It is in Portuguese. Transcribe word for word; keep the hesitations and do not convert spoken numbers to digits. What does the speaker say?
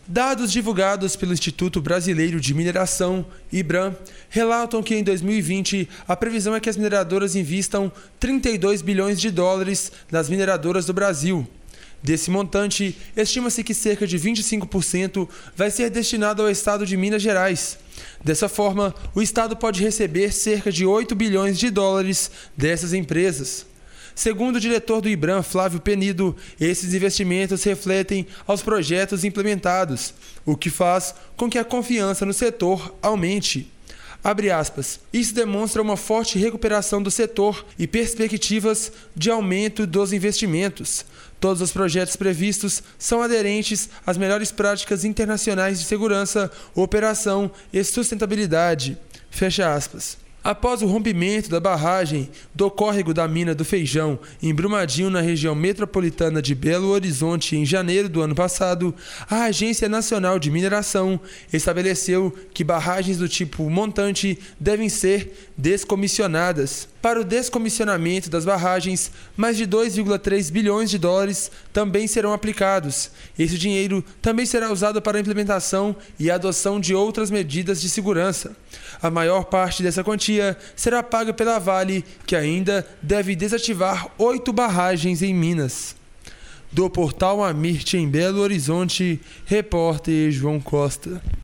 Dados divulgados pelo Instituto Brasileiro de Mineração, IBRAM, relatam que em dois mil e vinte a previsão é que as mineradoras invistam trinta e dois bilhões de dólares nas mineradoras do Brasil. Desse montante, estima-se que cerca de vinte e cinco por cento vai ser destinado ao estado de Minas Gerais. Dessa forma, o estado pode receber cerca de oito bilhões de dólares dessas empresas. Segundo o diretor do IBRAM, Flávio Penido, esses investimentos refletem aos projetos implementados, o que faz com que a confiança no setor aumente. Abre aspas, isso demonstra uma forte recuperação do setor e perspectivas de aumento dos investimentos. Todos os projetos previstos são aderentes às melhores práticas internacionais de segurança, operação e sustentabilidade. Fecha aspas. Após o rompimento da barragem do córrego da Mina do Feijão, em Brumadinho, na região metropolitana de Belo Horizonte, em janeiro do ano passado, a Agência Nacional de Mineração estabeleceu que barragens do tipo montante devem ser descomissionadas. Para o descomissionamento das barragens, mais de dois vírgula três bilhões de dólares também serão aplicados. Esse dinheiro também será usado para a implementação e a adoção de outras medidas de segurança. A maior parte dessa quantia será paga pela Vale, que ainda deve desativar oito barragens em Minas. Do portal Amirte, em Belo Horizonte, repórter João Costa.